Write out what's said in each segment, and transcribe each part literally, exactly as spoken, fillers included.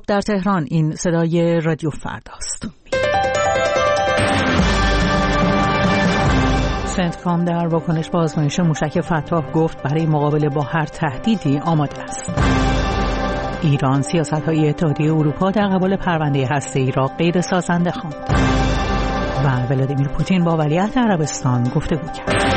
در تهران. این صدای رادیو فرداست. سنتکام در واکنش به آزمایش موشک فتاح گفت برای مقابله با هر تهدیدی آماده است. ایران سیاست‌های اتحادیه اروپا در قبال پرونده هسته‌ای را غیر سازنده خواند. و ولادیمیر پوتین با ولیعهد عربستان گفتگو کرد.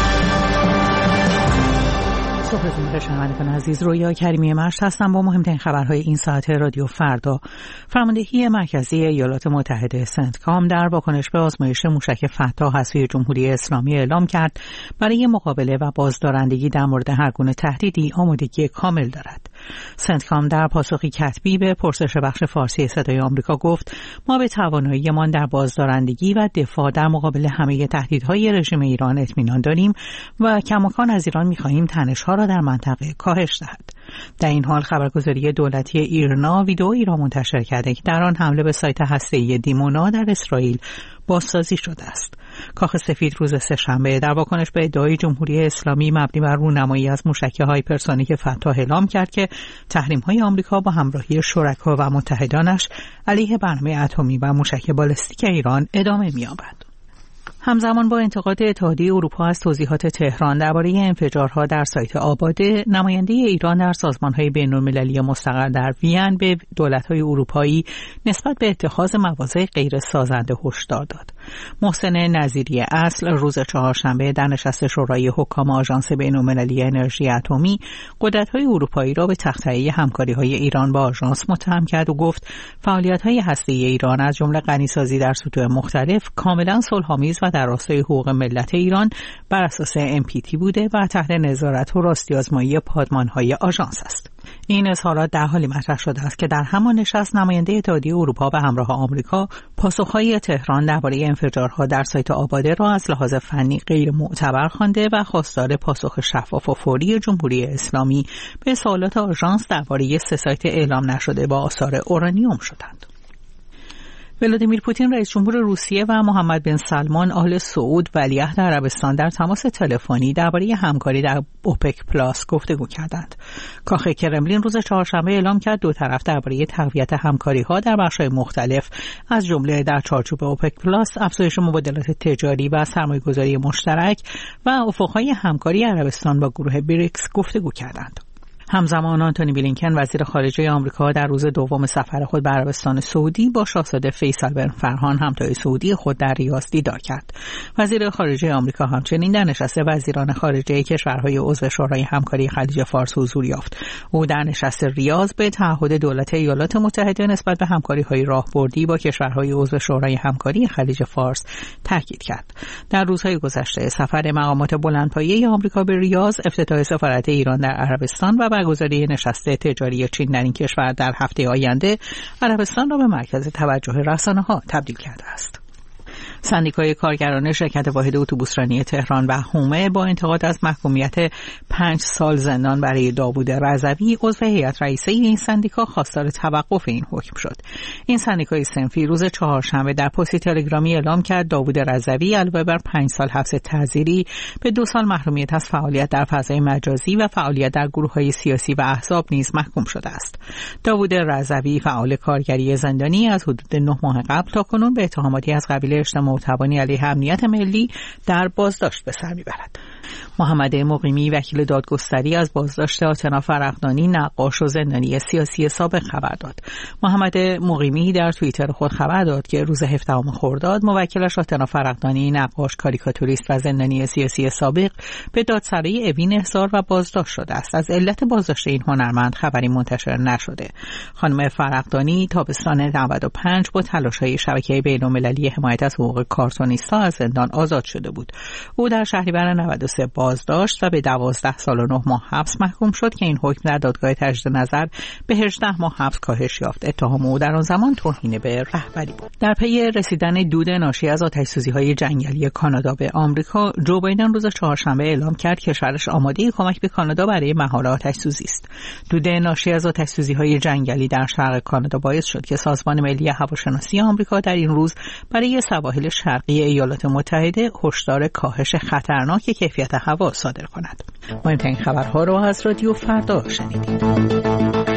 صبحتون بخیر شنوندگان عزیز، رویا کریمی مشت هستم با مهمترین خبرهای این ساعت رادیو فردا. فرماندهی مرکزی ایالات متحده سنتکام در واکنش به آزمایش موشک فتاح از سوی جمهوری اسلامی اعلام کرد برای مقابله و بازدارندگی در مورد هر گونه تهدیدی آمادگی کامل دارد. سنتکام در پاسخی کتبی به پرسش بخش فارسی صدای آمریکا گفت ما به تواناییمان در بازدارندگی و دفاع در مقابل همه تهدیدهای رژیم ایران اطمینان داریم و کماکان از ایران می‌خواهیم تنش‌ها را در منطقه کاهش دهد. در این حال خبرگزاری دولتی ایرنا ویدئویی را منتشر کرده که در آن حمله به سایت هسته‌ای دیمونا در اسرائیل بازسازی شده است. کاخ سفید روز سه‌شنبه در واکنش به ادعای جمهوری اسلامی مبنی بر رونمایی از موشک هایپرسونیک فتاح اعلام کرد که تحریم‌های آمریکا با همراهی شرکا و متحدانش علیه برنامه اتمی و موشک بالستیک ایران ادامه می‌یابد. همزمان با انتقاد اتحادیه اروپا از توضیحات تهران درباره انفجارها در سایت آباده، نماینده ایران در سازمان‌های بین‌المللی مستقر در وین به دولت‌های اروپایی نسبت به اتخاذ مواضع غیر سازنده هشدار داد. محسن نظیری اصل روز چهارشنبه در نشست شورای حکام آژانس بین‌المللی انرژی اتمی قدرت‌های اروپایی را به تخطئه همکاری‌های ایران با آژانس متهم کرد و گفت فعالیت‌های هسته‌ای ایران از جمله غنیسازی در سطوح مختلف کاملاً صلح‌آمیز و در راستای حقوق ملت ایران بر اساس ام پی تی بوده و تحت نظارت و راستی‌آزمایی پادمان‌های آژانس است. این اظهارات در حالی مطرح شده است که در همان نشست نماینده اتحادیه اروپا به همراه آمریکا پاسخ‌های تهران درباره انفجارها در سایت آباده را از لحاظ فنی غیر معتبر خوانده و خواستار پاسخ شفاف و فوری جمهوری اسلامی به سوالات آژانس درباره سه سایت اعلام نشده با آثار اورانیوم شدند. ولادیمیر پوتین رئیس جمهور روسیه و محمد بن سلمان آل سعود ولیعهد عربستان در تماس تلفنی درباره همکاری در اوپک پلاس گفتگو کردند. کاخ کرملین روز چهارشنبه اعلام کرد دو طرف درباره تقویت همکاری‌ها در بخش‌های مختلف از جمله در چارچوب اوپک پلاس، افزایش مبادلات تجاری و سرمایه‌گذاری مشترک و افق‌های همکاری عربستان با گروه بریکس گفتگو کردند. همزمان آنتونی بلینکن وزیر خارجه آمریکا در روز دوم سفر خود به عربستان سعودی با شاهزاده فیصل بن فرهان همتای سعودی خود در ریاض دیدار کرد. وزیر خارجه آمریکا همچنین در نشست وزیران خارجه کشورهای عضو شورای همکاری خلیج فارس حضور یافت. او در نشست ریاض به تعهد دولت ایالات متحده نسبت به همکاری‌های راهبردی با کشورهای عضو شورای همکاری خلیج فارس تاکید کرد. در روزهای گذشته سفر مقامات بلندپایه آمریکا به ریاض، افتتاح سفارت ایران در عربستان و برگزاری نشست تجاری چین در این کشور در هفته آینده عربستان را به مرکز توجه رسانه‌ها تبدیل کرده است. سندیکای کارگران شرکت واحد اتوبوسرانی تهران و حومه با انتقاد از محکومیت پنج سال زندان برای داوود رضوی عضو هیئت رئیسه این سندیکا خواستار توقف این حکم شد. این سندیکای صنفی روز چهارشنبه در پستی تلگرامی اعلام کرد داوود رضوی علاوه بر پنج سال حبس تعزیری به دو سال محرومیت از فعالیت در فضای مجازی و فعالیت در گروه‌های سیاسی و احزاب نیز محکوم شده است. داوود رضوی فعال کارگری زندانی از حدود نه ماه قبل تاکنون به اتهاماتی از قبیل اجتماع توانی علیه امنیت ملی در بازداشت به سر میبرد. محمد مقیمی وکیل دادگستری از بازداشت آتنا فرقدانی نقاش و زندانی سیاسی سابق خبر داد. محمد مقیمی در توییتر خود خبر داد که روز هفدهم خرداد موکلش آتنا فرقدانی نقاش، کاریکاتوریست و زندانی سیاسی سابق به دادسرای اوین احضار و بازداشت شده است. از علت بازداشت این هنرمند خبری منتشر نشده. خانم فرقدانی تابستان نود و پنج با تلاش‌های شبکه بین‌المللی حمایت از حقوق کارتونیست‌ها از زندان آزاد شده بود. او در شهریور نود و سه بازداشت و به دوازده سال و نه ماه حبس محکوم شد که این حکم در دادگاه تجدید نظر به هجده ماه حبس کاهش یافت. اتهام او در آن زمان توهین به رهبری بود. در پی رسیدن دود ناشی از آتش‌سوزی‌های جنگلی کانادا به آمریکا، جو بایدن روز چهارشنبه اعلام کرد کشورش آماده کمک به کانادا برای مهار آتش‌سوزی است. دود ناشی از آتش‌سوزی‌های جنگلی در شرق کانادا باعث شد که سازمان ملی هواشناسی آمریکا در این روز برای سواحل شرقی ایالات متحده هشدار کاهش خطرناک کیفیت هوا صادر کند. مهمترین خبرها را از رادیو فردا شنیدید.